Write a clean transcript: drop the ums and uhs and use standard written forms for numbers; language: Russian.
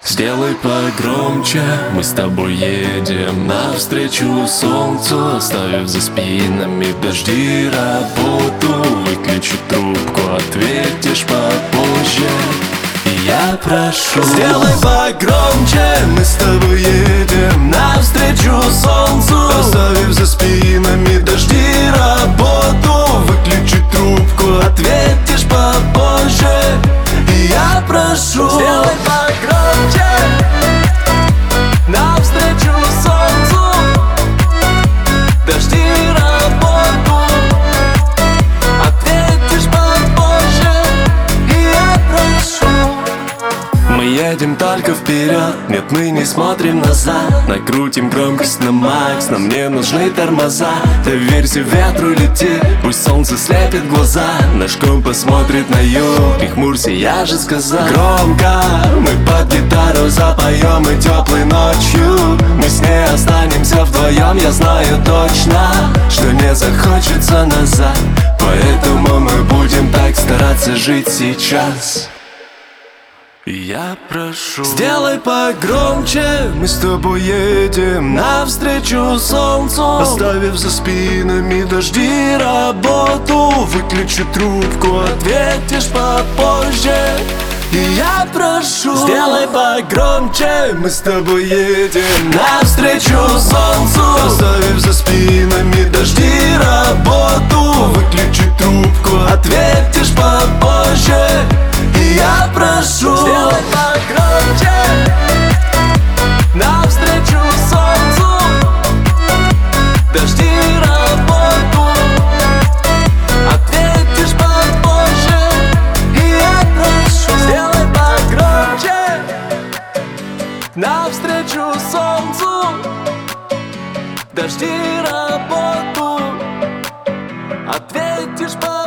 Сделай погромче, мы с тобой едем навстречу солнцу, оставив за спинами дожди, работу. Выключи трубку, ответишь попозже, и я прошу. Сделай погромче, мы с тобой едем навстречу солнцу, оставив за спинами дожди, работу. Выключи трубку, ответишь попозже, и я прошу. Сделай погромче, навстречу солнцу, дожди, работу. Ответишь попозже, и я прошу. Мы едем только вперед, нет, мы не смотрим назад. Накрутим громкость на макс, нам не нужны тормоза. Доверься ветру, лети, пусть солнце слепит глаза. Наш компас смотрит на юг, не хмурься, я же сказал. Громко мы под гитару запоем, и теплой ночью мы с ней останемся вдвоем. Я знаю точно, что не захочется назад, поэтому мы будем так стараться жить сейчас. Я прошу. Сделай погромче, мы с тобой едем навстречу солнцу, оставив за спинами дожди, работу. Выключи трубку, ответишь попозже, и я прошу. Сделай погромче, мы с тобой едем навстречу солнцу, оставив за спинами дожди, работу. Выключи трубку, ответишь попозже, и я прошу. Сделай погромче, навстречу солнцу, дожди, работу. Ответишь попозже, и я прошу. Сделай погромче, навстречу солнцу, дожди, работу. Ответишь попозже.